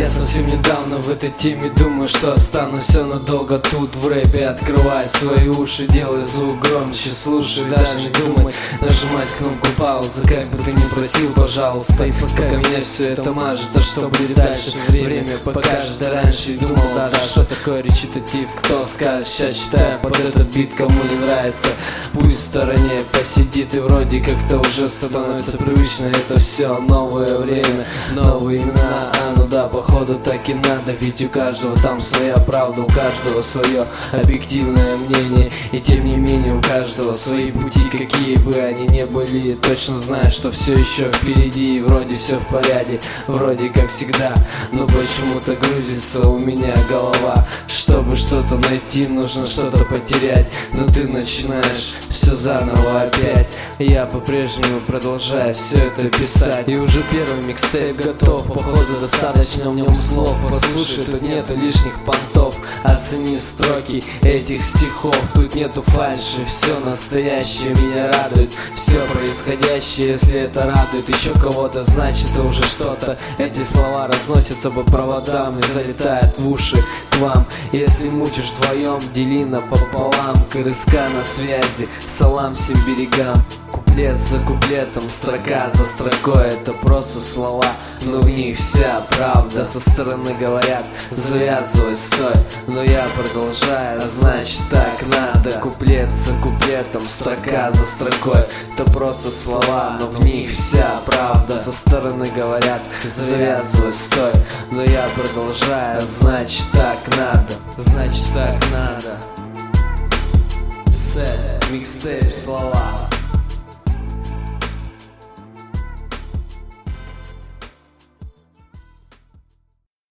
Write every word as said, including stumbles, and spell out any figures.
совсем недавно в этой теме, думаю, что останусь все надолго тут в рэпе. Открывай свои уши, делай звук громче, слушай, даже не думай нажимать кнопку паузы, как бы ты ни просил, пожалуйста. И пока меня все это мажет, а что будет дальше, время покажет. А раньше и думал даже, что такое речитатив, кто скажет, сейчас читаю под этот бит, кому не нравится, пусть в стороне посидит. И вроде как-то уже становится привычно это все. Новое время, новые имена, а ну да, походу так и надо. Ведь у каждого там своя правда, у каждого свое объективное мнение. И тем не менее у каждого свои пути, какие бы они ни были. Точно знаю, что все еще впереди, и вроде все в порядке, вроде как всегда. Но почему-то грузится у меня голова. Чтобы что-то найти, нужно что-то потерять. Но ты начинаешь все заново опять. Я по-прежнему продолжаю все это писать. И уже первый микстейп готов, походу достаточно в нем слов. Послушай, тут нету лишних понтов, оцени строки этих стихов. Тут нету фальши, все настоящее меня радует. Все происходящее, если это радует еще кого-то, значит это уже что-то. Эти слова разносятся по проводам и залетают в уши к вам. Если мучишь вдвоем, дели напополам. КРСК на связи, салам всем берегам. Куплет за куплетом, строка за строкой, это просто слова, но в них вся правда. Со стороны говорят, завязывай, стой, но я продолжаю, значит так надо. Куплет за куплетом, строка за строкой, это просто слова, но в них вся правда. Со стороны говорят, завязывай, стой, но я продолжаю, значит так надо, значит так надо. Сет, микстейп, слова.